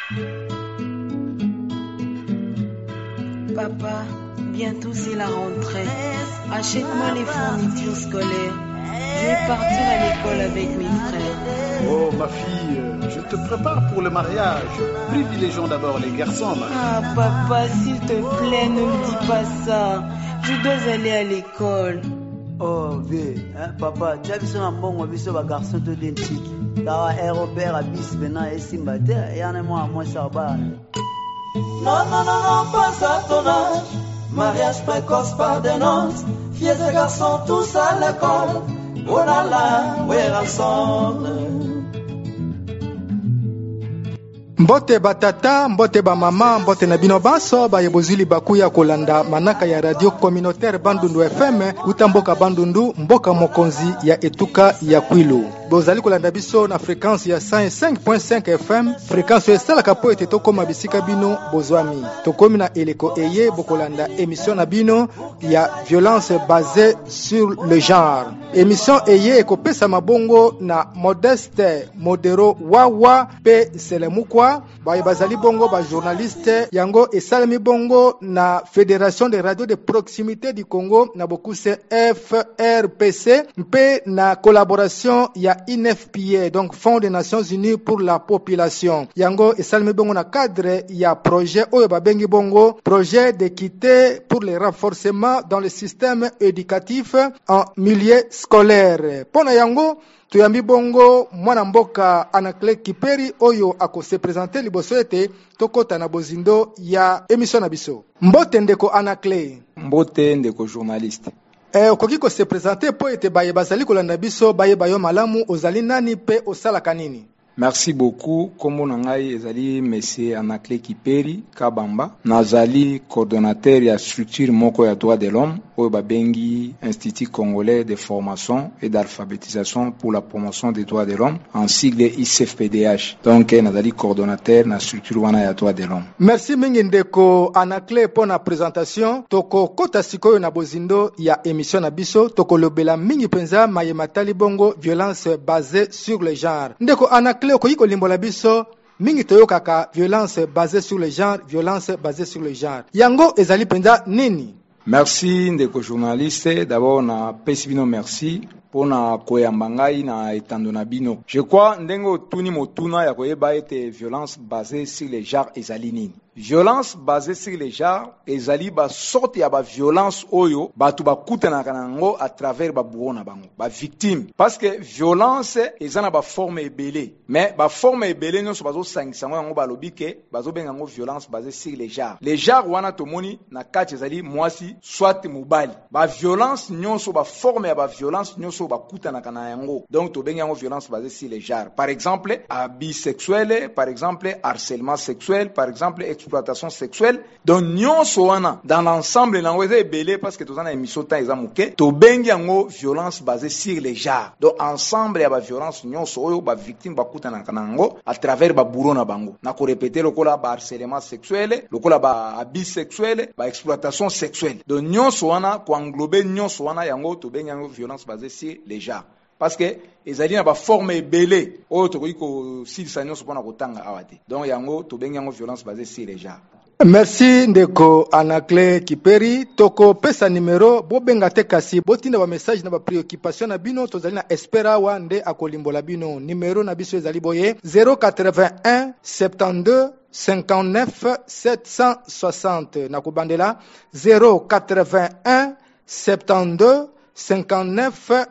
Papa, bientôt c'est la rentrée. Achète-moi les fournitures scolaires. Je vais partir à l'école avec mes frères. Oh ma fille, je te prépare pour le mariage. Privilégions d'abord les garçons. Ah papa, s'il te plaît, ne me dis pas ça. Je dois aller à l'école. Oh vie, papa, tu as vu son bon garçon de dentiste. Car Robert a bis maintenant et Simbate, et en moi, moi ça va. Non, pas à ton âge. Mariage précoce par des noces. Filles et garçons tous à l'école. Oh là là, où est ensemble? Mbote batata, mbote ba mama, mbote na bino baso ba yebozili bakuya kolanda manaka ya radio communautaire Bandundu FM utamboka Bandundu mboka mokonzi ya etuka ya Kwilu. Bozali kolanda biso na fréquence ya 105.5 FM, fréquence ya sala kapo ete tokoma bisika bino bozwami. Tokomi na eleko eye bokolanda émission na bino ya violence basée sur le genre. Émission eye ekopesa mabongo na Modeste Modero Wawa pe Selemukwa ba bazali bongo ba journaliste yango esalemi bongo na Fédération des radios de proximité du Congo na bokuse FRPC mpe na collaboration ya INFPA, donc Fonds des Nations Unies pour la population. Yango esalemi bongo na cadre ya projet oyo babengi bongo projet d'équité pour le renforcement dans le système éducatif en milieu scolaire. Pona yango tuyambi bongo mwana mboka Anaclet Kiperi oyo akose présenter liboso ete tokota na bozindo ya émission na biso. Mbote ndeko Anaclet. Mbote ndeko journaliste. Okoki ko se présenter po ete baye bazali kolanda biso baye bayo malamu ozali nani pe osala kanini. Merci beaucoup. Kombo nangai ezali monsieur Anaclet Kiperi Kabamba. Nazali coordonnateur ya structure moko ya droit de l'homme oyo babengi Institut Congolais de formation et d'alphabétisation pour la promotion des droits de l'homme en sigle ICFPDH. Donc nazali coordonnateur na structure wana ya droit de l'homme. Merci mingi ndeko Anaclet pour na présentation. Toko kota sikoyo na bozindo ya émission na biso toko lobela mingi penza mayematali bongo violence basée sur le genre. Ndeko Anaclet okoki kolimbola biso mingi toyokaka violence basée sur le genre, violence basée sur le genre. Yango ezali penza nini? Merci ndeko journaliste. D'abord na pesibino merci pour na koyamba ngai na etando na bino. Je crois ndengo tuni motuna ya koyeba ete violence basée sur le genre ezali nini. Violence basée sur les genres ezali ba sorte ya ba violence oyo batu bakutana kanango à travers ba buona bango ba victime parce que violence ezana ba forme ebele mais ba forme ebele nyonso bazo sangisa ngo ba lobike bazo benga ngo violence basée sur les genres. Les genres wana tomoni na kati ezali mwasi soit mobali ba violence nyonso ba forme ya ba violence nyonso bakutana kanango donc to benga ngo violence basée sur les genres. Par exemple abus sexuel, par exemple harcèlement sexuel, par exemple exploitation sexuelle. Donc nyonso wana dans l'ensemble nango eza ebele parce que tozana émission ta eza muke to bengi yango violence basée sur les genres. Donc ensemble ya ba violence nyonso oyo ba victime bakutana kanango à travers ba bourreau na bango. Na ko répéter lokola ba harcèlement sexuel, lokola ba abus sexuel, ba exploitation sexuelle. Donc nyonso wana ko englober nyonso wana yango to bengi yango violence basée sur les genres. Parce que ezali na ba forme ebele oyo tokoki ko silisa nyonso pona kotanga awate. Donc yango to bengi yango violence basée sur les genres. Merci ndeko Anaclet Kiperi. Toko pesa numero bobenga te kasi botinda ba message na ba préoccupation na bino tozali na espera wande akolimbola bino. Numero na biso ezali boye 081 72 59 760 na kubandela 081 72 59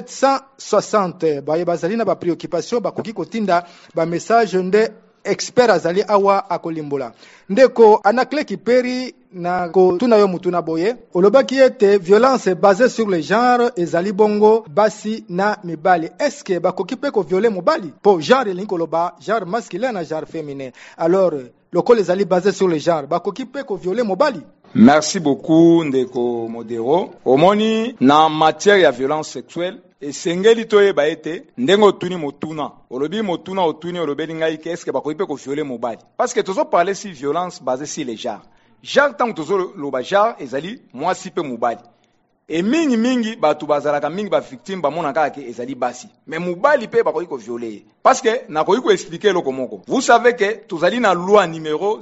760. Baye bazali na ba préoccupation bakoki kotinda ba message nde expert azali awa akolimbola. Ndeko Anaclet Kiperi na ko tuna yo mutuna boye olobaki ete violence basée sur le genre ezali bongo basi na mibali. Est-ce que bakoki pe ko violer mobali po genre linkoloba genre masculin na genre féminin? Alors lokole ezali basé sur le genre bakoki pe ko violer mobali? Merci beaucoup ndeko Modero. Omoni na matière ya violence sexuelle esengeli toyeba ete ndengo tuni motuna olobi motuna otuni olobeli ngai ke est-ce que bakoki pe ko violer mobali parce que tozo parler si violence basée sur les genres. Genre tant tozo loba genre ezali mwasi pe mobali et mingi batu bazalaka mingi ba victime ba mona kaka ezali basi mais mobali pe bakoki ko violer parce que nakoki ko expliquer loko moko. Vous savez que tozali na loi numéro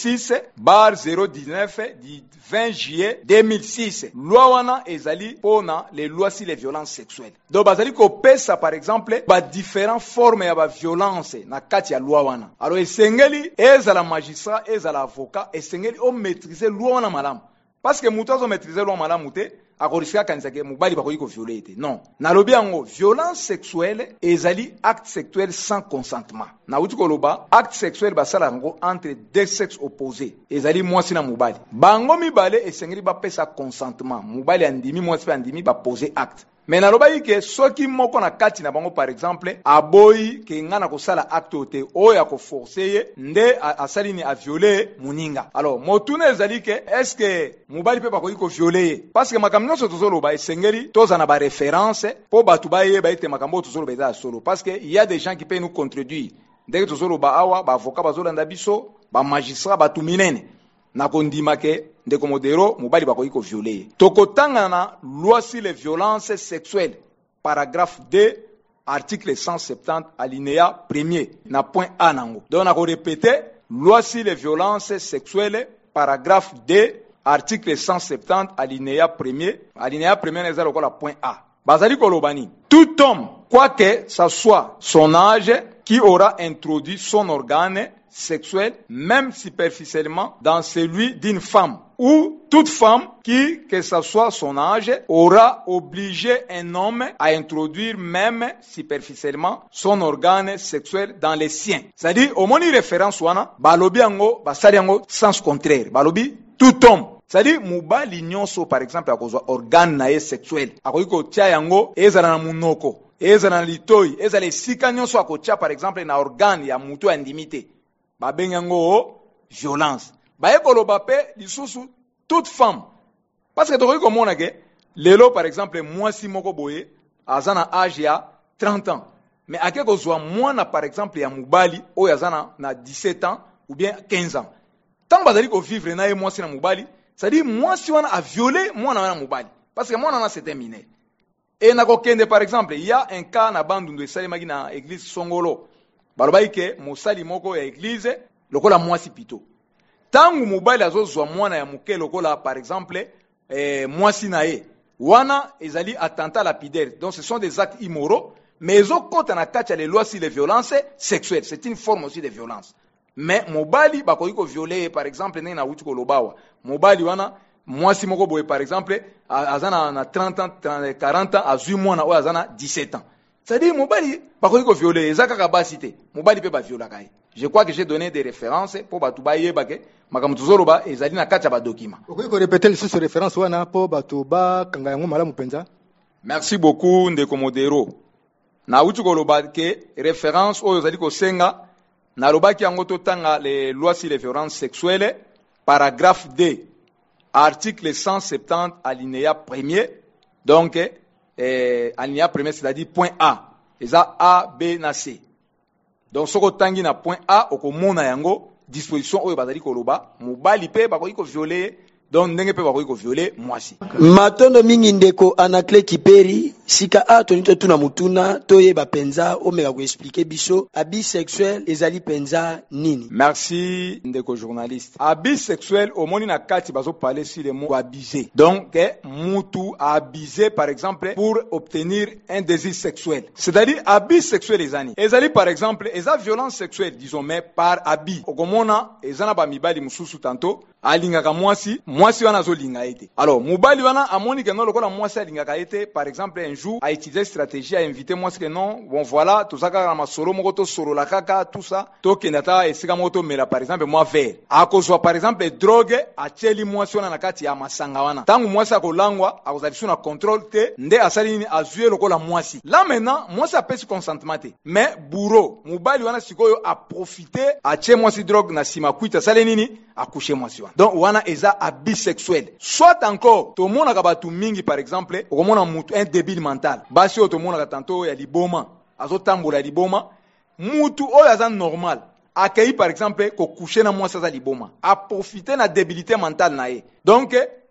06/019 du 20 juillet 2006. Loi wana ezali pona les lois sur les violences sexuelles. Donc bazali ko pesa par exemple ba différentes formes ya ba violence na kati ya loi wana. Alors esengeli ezala magistrat ezala avocat esengeli o maîtriser loi wana malamu. Parce que mutu azo maîtriser loi malamu te akorisika kanisa ke mobali bakoki ko violer te. Non. Nalobi yango violence sexuelle ezali acte sexuel sans consentement. Na uti koloba acte sexuel basala ngo entre deux sexes opposés. Ezali mwasi na mobali. Bango mibale esengeli ba pesa consentement. Mobali andimi mwasi pe andimi ba poser acte. Mais naloba ke soki moko na kati na bango par exemple aboyi ke ngana ko sala acte ote oya ko forcer nde asali ni a violer muninga. Alors motuna ezali ke est-ce que mobali pe bakoki ko violer parce que makamno so tozoloba esengeli tozana ba référence po batu baye ba ite makambo tozoloba eza solo parce que il y a des gens qui peuvent nous contredire. Dès que tozoloba awa ba avocat bazolanda biso ba magistrat batu minene na kondima ke ndeko modero mobali bakoki ko violer. Tokotanga na loi sur les violences sexuelles paragraphe 2 article 170 alinéa 1er na point A nango. Donc na ko répéter loi sur les violences sexuelles paragraphe 2 article 170 alinéa 1er na lokola point A. Bazali kolobani tout homme quoique ça soit son âge qui aura introduit son organe sexuel, même superficiellement, dans celui d'une femme, ou toute femme qui, que ce soit son âge, aura obligé un homme à introduire même superficiellement son organe sexuel dans les siens. C'est-à-dire, au moins une référence wana, balobi yango, basali yango, sens contraire. Balobi, tout homme. C'est-à-dire, mobali nyonso, par exemple, akozwa organe nae sexuel. Akoki ko tia yango, ezala na munoko, ezala na litoi, ezala esika nyonso akotia, par exemple, na organe ya mutu ya indimité. Babengango violence. Baekoloba pe lisusu toute femme. Parce que tokoki komona ke lelo par exemple mwasi moko boye azana âge ya 30 ans. Mais ake kozwa mwana par exemple ya mubali oyo azana na 17 ans ou bien 15 ans. Tant bazali ko vivre na ye mwasi na mubali, c'est-à-dire mwasi wana a violé mwana wana mubali parce que mwana wana c'était mineur. Et na kokende par exemple, il y a un cas na bandundu esalemaki na église Songolo. Balobai ke mosali moko ya église lokola mwasi pito. Tangu mobali azozwa mwana ya muke lokola par exemple mwasi na ye. Wana ezali attentat lapidaire. Donc ce sont des actes immoraux, mais ezokota na kati ya les lois sur les violences sexuelles. C'est une forme aussi de violence. Mais mobali bakoki ko violer par exemple na wuti ko lobawa. Mobali wana mwasi moko boye par exemple azana na 30 ans 40 ans azui mwana oyo azana 17 ans. C'est-à-dire, mobali, bakoki ko violer, ezaka kabasité. Mobali pe ba viola kai. Je crois que j'ai donné des références pour batu ba yeba ke makamutuzolo ba ezali na kati ya ba document. Okoki ko répéter les sources références wana po batu ba kanga yango malamu penza. Merci beaucoup ndeko modero. Na uti ko loba ke référence oyo ezali ko senga na lobaki yango totanga les lois sur les violences sexuelles paragraphe 2 article 170 alinéa 1er. Donc alinéa 1er, c'est-à-dire point A. Eza A, B, na C. Donc, soko tangi na point A, okomona yango, disposition oyo bazali koloba, mobali pe bakoki ko violer, donc ndenge pe bakoki ko violer mwasi. Matondo mingi ndeko Anaclet Kiperi, sika a tonito tuna mutuna, toye ba penza, omega ko expliquer biso, abus sexuel, ezali penza nini. Merci ndeko journaliste. Abus sexuel, au moni na kati bazo parler sur le mot abuser. Donc, mutu a abusé par exemple pour obtenir un désir sexuel. C'est-à-dire abus sexuel ezani. Ezali par exemple, eza violence sexuelle, disons mais par abus. Okomona ezana ba mibali mususu tanto alingaka mwasi wana zo linga ete. Alors, mobali wana amoni ke non lokola mwasi alingaka ete, par exemple un jour a utilisé stratégie à inviter mwasi ke non, bon voilà, tozaka na masolo moko to solo la kaka tout ça, to kenata esika moto mela par exemple moi verre. Akozwa par exemple drogue a cheli mwasi wana na kati ya masanga wana. Tangu mwasi akolangwa, akozalisha na contrôle te, nde asali ni azuye lokola mwasi. Là maintenant, mwasi a pesi consentement te. Mais bourreau, mobali wana sikoyo a profité a che mwasi drogue na sima kuita sale nini accoucher mwasi wana. Donc wana eza abus sexuel. Soit encore to mona ka batu mingi par exemple okomona mutu un débile mental. Basi to mona ka tanto ya liboma azotambola ya liboma mutu oyo aza normal akei par exemple ko coucher na mwasi za liboma a profiter na débilité mentale na ye. Donc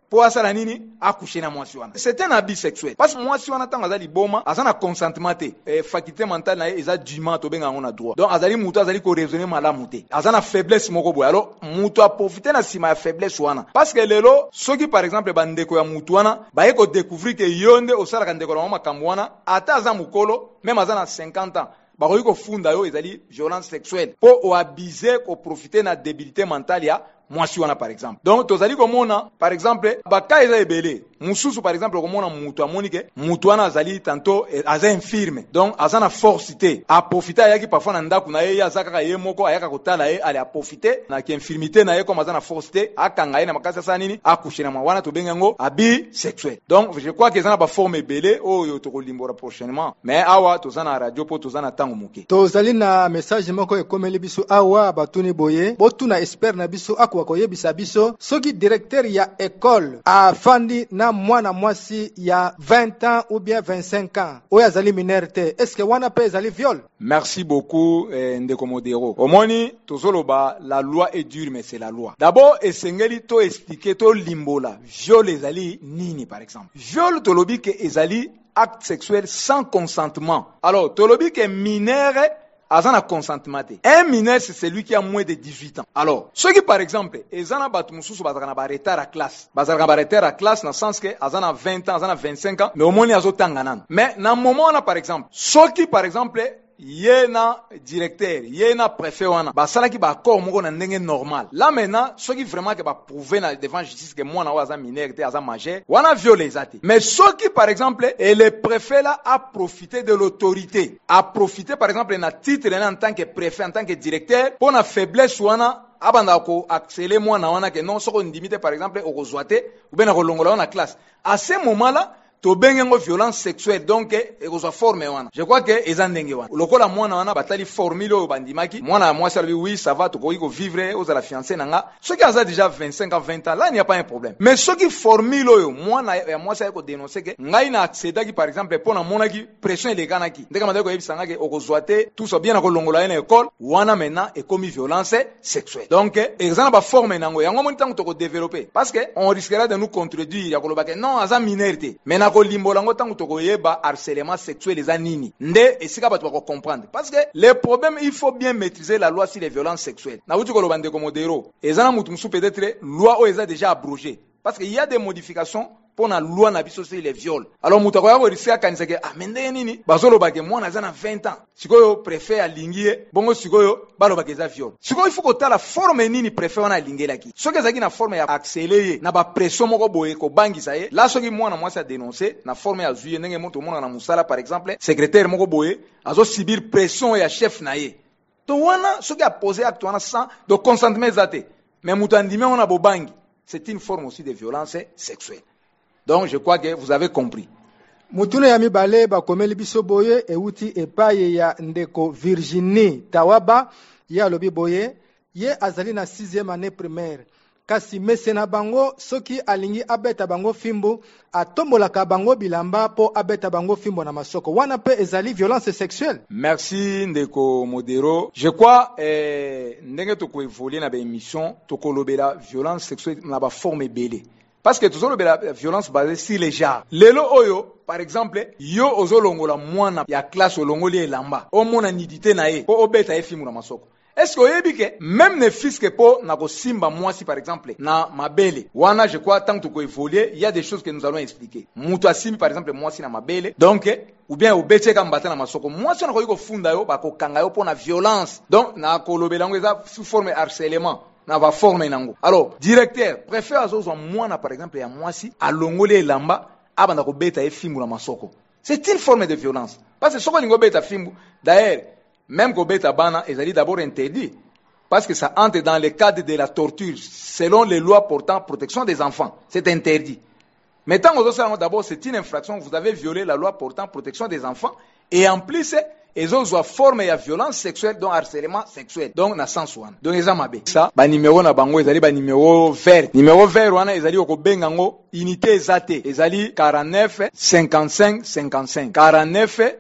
po asala nini accoucher na mwasi wana. C'est un abus sexuel parce que mwasi wana tanga azali boma azana consentement te, faculté mentale na eza dûment to benga ngona droit, donc azali mutu azali ko raisonner malamu te, azana faiblesse moko boy. Alors mutu a profiter na sima ya faiblesse wana parce que lelo soki par exemple bandeko ya mutu wana baye ko découvrir que yonde osala ka ndeko na makambo wana ata aza mukolo même azana 50 ans bakoki kofunda yo ezali violence sexuelle po oabiser ko profiter na débilité mentale ya mwasi wana par exemple. Donc tozali komona par exemple baka eza ebele mususu par exemple komona mutu amoni ke mutu wana azali tanto aza infirme, donc aza na force te a profiter ayaki parfois na ndako na ye aza kaka ye moko ayaka kotala ye ale a profiter na ki infirmité na ye comme aza na force te akanga ye na makasi sa nini accoucher na mwana to bengango abi sexuel. Donc je crois que eza na ba forme ebele oyo tokolimbora prochainement, mais awa tozana radio po tozana tango moke. Tozali na message moko ekomeli biso awa batuni boye botuna expert na biso akwa koyebisa biso soki directeur ya école afandi na mwana mwasi ya 20 ans ou bien 25 ans oyo azali mineur te, est-ce que wana pe ezali viol? Merci beaucoup ndeko modero. Omoni tozoloba la loi est dure mais c'est la loi. D'abord esengeli to expliquer to limbola viol ezali nini par exemple. Viol tolobi ke ezali acte sexuel sans consentement. Alors tolobi ke mineur azana consentement. Un mineur c'est celui qui a moins de 18 ans. Alors, ceux qui par exemple, ezana batu mususu bazana ba retard à classe. Bazana ba retard à classe dans le sens que azana 20 ans, azana 25 ans, mais au moins azo tanganan. Mais dans moment là par exemple, ceux qui par exemple yena directeur, yena préfet wana basala ki ba corps moko na ndenge normal. Là maintenant, ceux qui vraiment que ba prouver devant justice que moi na waza mineur te aza majeur, wana violé zati. Mais ceux qui par exemple et le préfet là a profité de l'autorité, a profité par exemple na titre en tant que préfet, en tant que directeur pour na faiblesse wana abanda ko accélérer moi na wana que non soko ndimité par exemple au kozwate ou bien na kolongola na classe. À ce moment là to bengengo violence sexuelle donc ekozwa forme wana. Je crois que ezandenge wana lokola mwana wana batali formule o bandimaki mwana moi ça lui oui ça va to ko vivre aux la fiancée nanga ceux qui a déjà 25 ans 20 ans là il n'y a pas un problème, mais ceux qui formule yo mwana ya moi ça ko dénoncer que ngai na accéder qui par exemple pour na monaki pression ilekana ki ndeka mandeko yebisanga ke okozwate tout ça bien na kolongola na école wana maintenant est commis violence sexuelle. Donc exemple ba forme nango yango moni tango to ko développer parce que on risquera de nous contredire ya koloba ke non aza minorité mais kolimbolango tango tokoyeba harcèlement sexuel les anini nde esika bato bako comprendre parce que le problème il faut bien maîtriser la loi sur les violences sexuelles na wuti koloba ndeko modero ezana mutu musu peut-être loi o eza déjà abrogée parce qu'il y a des modifications pour la loi na biso sur les viols. Alors mutu ko risika kanisa ke amende nini bazoloba ke mwana za na 20 ans sikoyo préfet alingie bongo sikoyo baloba ke za viol sikoyo il faut ko ta la forme nini préfet wana alingela ki soki ezaki na forme ya accélérer na ba pression moko boye ko bangisa ye la soki mwana mwasi a dénoncer na forme ya zuye ndenge moto mona na musala par exemple secrétaire moko boye azo subir pression ya chef na ye to wana soki a poser acte wana sans de consentement zate mais mutu andime wana bobangi c'est une forme aussi de violence sexuelle. Donc je crois que vous avez compris. Mutune ya mibale bakomeli biso boye euti epaye ya ndeko Virginie Tawaba ya lobi boye ye azali na 6e année primaire kasi mesena bango soki alingi abeta bango fimbo atombolaka bango bilamba po abeta bango fimbo na masoko wana pe ezali violence sexuelle. Merci ndeko modero. Je crois ndenge to ko évoluer na ba émission to ko lobela violence sexuelle na ba forme belé. Parce que toujours la violence basée sur les genres. Lelo oyo, par exemple, yo ozolongola mwana ya classe olongoli elamba. O mona nidité na ye, po obeta ye fimu na masoko. Est-ce que oyebi ke même ne fils que po na ko simba mwasi par exemple na mabele. Wana je crois tant que évoluer, il y a des choses que nous allons expliquer. Mutu asimi par exemple mwasi na mabele. Donc ou bien obete ka mbata na masoko. Mwasi na ko funda yo ba ko kanga yo po na violence. Donc na ko lobelango eza sous forme harcèlement. Na va former nango. Alors, directeur, préfère azozo mwana par exemple ya mwasi alongole elamba abanda ko beta e fimbu na masoko. C'est une forme de violence. Parce que soko lingo beta fimbu, d'ailleurs, même ko beta bana ezali d'abord interdit parce que ça entre dans le cadre de la torture selon les lois portant protection des enfants. C'est interdit. Mais tant que d'abord c'est une infraction, vous avez violé la loi portant protection des enfants et en plus ils ont une forme de violence sexuelle, donc harcèlement sexuel, donc na sens one. Donc ils ont ça, ba numéro na bango, ils allaient ba numéro vert. Numéro vert wana ils allaient au bengango unité ezate ezali 49 55 55 49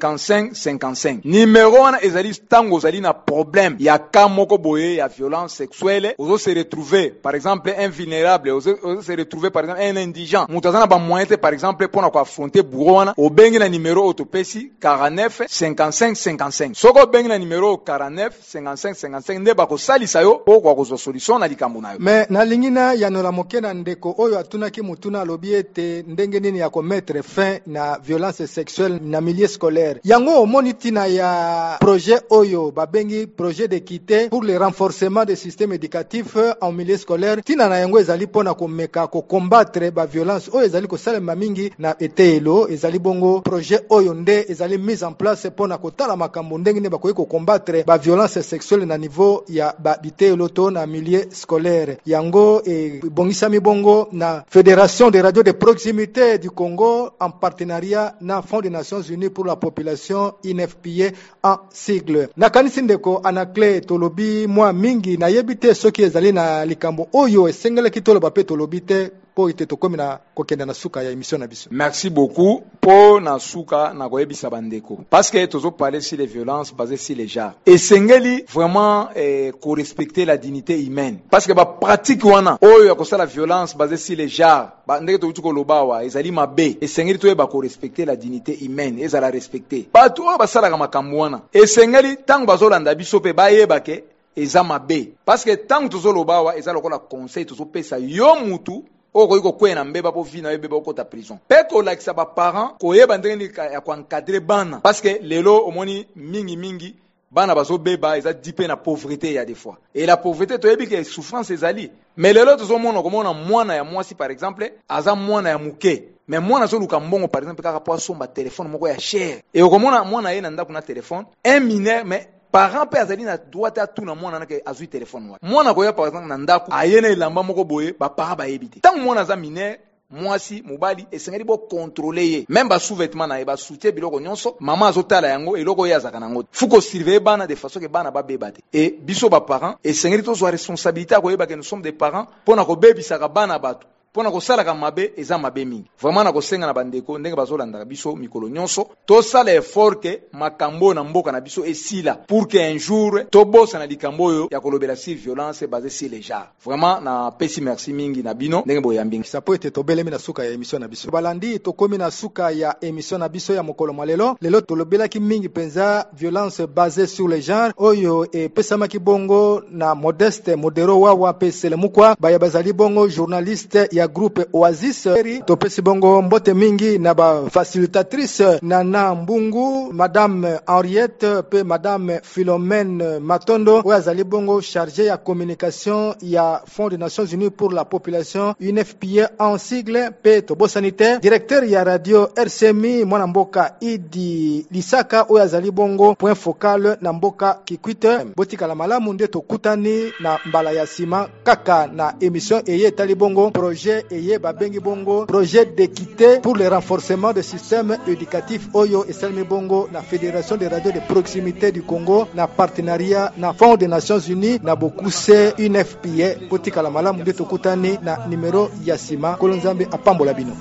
55 55 numéro wana ezali tango ezali na problème ya cas moko boye ya violence sexuelle ozo se retrouver par exemple un vulnérable ozo se retrouver par exemple un indigent mutazana ba moyen par exemple pour na ko affronter bourreau wana obengi na numéro otopesi 49 55 55 soko bengi na numéro 49 55 55 nde bako salisa yo kwa ko solution na likambo na yo. Mais na lingina ya no la mokena ndeko oyo atunaki mutuna alobi ete ndenge nini ya ko mettre fin na violence sexuelle na milieu scolaire yango omoni tina ya projet oyo babengi projet d'équité pour le renforcement des systèmes éducatifs en milieu scolaire tina na yango ezali pona ko meka ko combattre ba violence oyo ezali ko salema mingi na etelo ezali bongo projet oyo nde ezali mise en place pona ko tala makambo ndenge ne bakoki ko combattre ba violence sexuelle na niveau ya ba bitelo to na milieu scolaire yango bongisami bongo na Fédération des radios de proximité du Congo en partenariat na Fonds des Nations Unies pour la population INFPA en sigle na kanisi ndeko Anaclé tolobi mwa mingi na yebite soki ezali na likambo oyo esengele kitoloba pe tolobi te po ite tokomi na kokenda na suka ya émission na biso. Merci beaucoup po na suka na koyebisa bandeko parce que tozo parler sur les violences basées sur les genres et sengeli vraiment ko respecter la dignité humaine parce que ba pratique wana oyo ya kosala violence basée sur les genres ba ndeke to tuko lobawa ezali mabe et sengeli to ba ko respecter la dignité humaine ezala respecter ba to ba sala ka makambo wana et sengeli tango bazolanda biso pe ba yeba ke eza mabe parce que tango tozo lobawa ezala kola conseil tozo pesa yo mutu oko iko kwena mbeba po vina beba oko ta prison peko lakisa ba parents ko yeba ndenge ya ko encadrer bana parce que lelo omoni mingi bana bazo beba eza dipe na pauvreté ya des fois et la pauvreté to yebi que souffrance ezali mais lelo tozo mona ko mona mwana ya mwasi par exemple aza mwana ya muke mais mwana zo luka mbongo par exemple kaka po somba téléphone moko ya cher et okomona mwana yena ndako na téléphone un mineur mais parent pe azali na droit à tout na mwana na ke azui téléphone wa mwana ko ya par exemple na ndako ayena elamba moko boye ba para ba yebite tant mwana za mineur mwasi mobali esengeli bo contrôler ye même ba sous-vêtements na ye ba soutien biloko nyonso mama azotala yango eloko ya zaka nango fuko surveiller bana de façon que bana ba bebate et biso ba parents esengeli to zo responsabilité ko yeba que nous sommes des parents pona ko bebisa ka bana bato pona ko sala ka mabe eza mabe mingi vraiment na ko senga na bandeko ndenge bazolanda biso mikolo nyonso to sala effort ke makambo na mboka na biso esila pour que un jour to bossa na likambo yo ya kolobela sur violence basée sur les genres vraiment na pesi merci mingi na bino ndenge boyambingi sapo ete tobelemi na suka ya émission na biso balandi tokomi na suka ya émission na biso ya mokolo malelo lelo tolobelaki mingi penza violence basée sur les genres oyo pesamaki bongo na Modeste Modero wawa pe Selemukwa baya bazali bongo journaliste ya groupe Oasis topesi bongo mbote mingi na ba facilitatrice Nana Mbungu madame Henriette pe madame Philomène Matondo oyo azali bongo chargé ya communication ya Fonds des Nations Unies pour la population UNFPA en sigle pe tobo sanitaire directeur ya radio RCMI mwana mboka Idi Lisaka oyo azali bongo point focal na mboka Kikwite botika la malamu nde tokutani na mbala ya sima kaka na émission eye tali bongo projet eye babengi bongo projet d'équité pour le renforcement du système éducatif oyo esalmi bongo na Fédération des radios de proximité du Congo na partenariat na Fonds des Nations Unies na bokuse UNFPA botika la malamu nde tokutani na numéro ya sima kolonzambe apambola bino.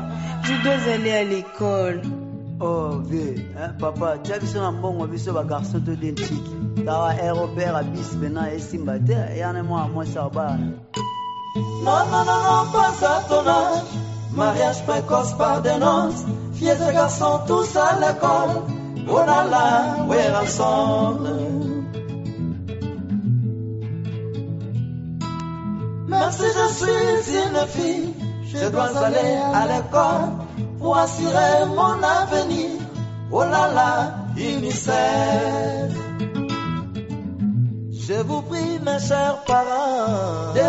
Je dois aller à l'école. Oh, vieux, hein, papa, tu as vu son bon, biso ba garçon de dentique. Tawa aéroport à bis bena et simbate, et en moi ça va. Non, pas à ton âge. Mariage précoce par des noces. Filles et garçons tous à l'école. Oh là là, où est ensemble? Même si je suis une fille, je dois aller à l'école pour assurer mon avenir. Oh là là, UNICEF. Je vous prie, mes chers parents, de